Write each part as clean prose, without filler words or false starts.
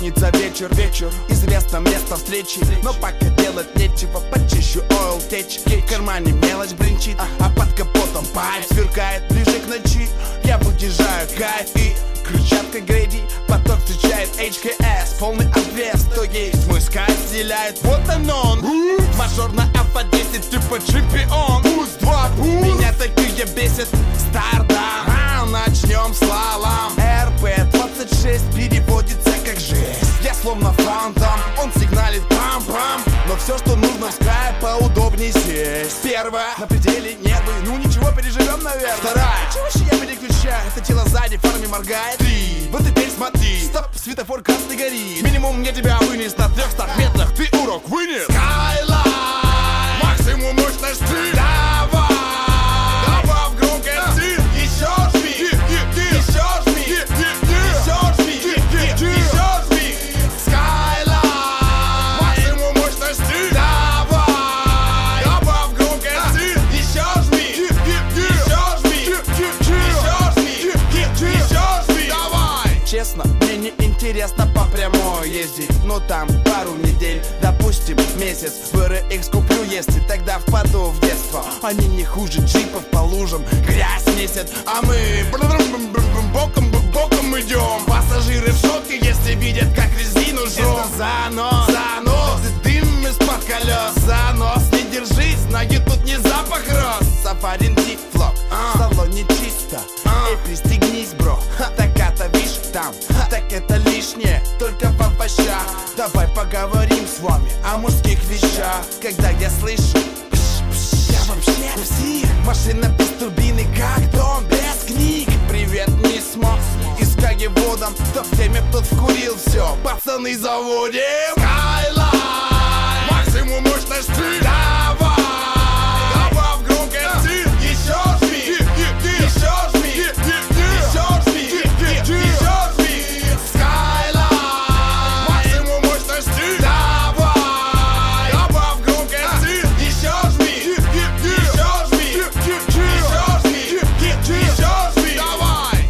пятница вечер, известно место встречи, но пока делать нечего, почищу ойл течки. В кармане мелочь бренчит, а под капотом пайп сверкает. Ближе к ночи я выезжаю, кайф и крыльчатка Грейди. Поток встречает HKS, полный обвес, кто есть мой скайп разделяет. Вот он, мажор на F10, типа чемпион. Пусть 2, меня такие бесит стардам. Начнем слалом. RP26 переводится как жесть. Я словно фантом, он сигналит пам-пам. Но все, что нужно в скайп, поудобнее сесть. Первая, на пределе нервы, ну ничего, переживем, наверное. Вторая, чего вообще я переключаю? Это тело сзади, фарами моргает. 3, вот теперь смотри, стоп, светофор красный горит. Минимум мне тебя вынес на 300 метрах, ты урок вынес. Skyline, максимум мощности. Давай, добавь громкости. Еще жми, еще жми, еще жми, еще жми. Skyline, максимум мощности. Давай, добавь громкости. Еще жми, еще жми, еще жми, еще жми. Давай. Честно, мне не интересно по прямой ездить, но там пару недель, допустим месяц. В RX куплю, если тогда впаду в детство. Они не хуже джипов по лужам, грязь месяц, а мы боком идем. Пассажиры в шоке, если видят, как резину жжем. Это занос, дым из-под колес. Занос, не держись, ноги тут не запах роз. Сафарин флок, в салоне чисто. Эй, пристегнись, бро, так-то вишь там. Так это лишнее, только в овощах. Давай поговорим с вами о мужских вещах. Когда я слышу я вообще псих. Машина без турбины, как дом без книг. Привет, не смог из кагеводом. Кто в теме, тот вкурил все. Пацаны, заводим Skyline, максимум мощности. Давай, добавь громкости. Еще жми, еще жми, еще жми, еще жми. Skyline, максимум мощности. Давай, добавь громкости. Еще жми, еще жми, еще жми, еще жми. Давай.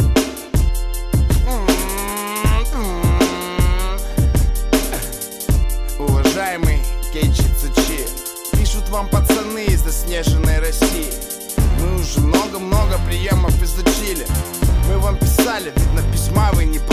Уважаемый Кейчицучи, пишут вам пацаны из заснеженной России. Мы уже много-много приемов изучили. Мы вам писали, видно, письма вы не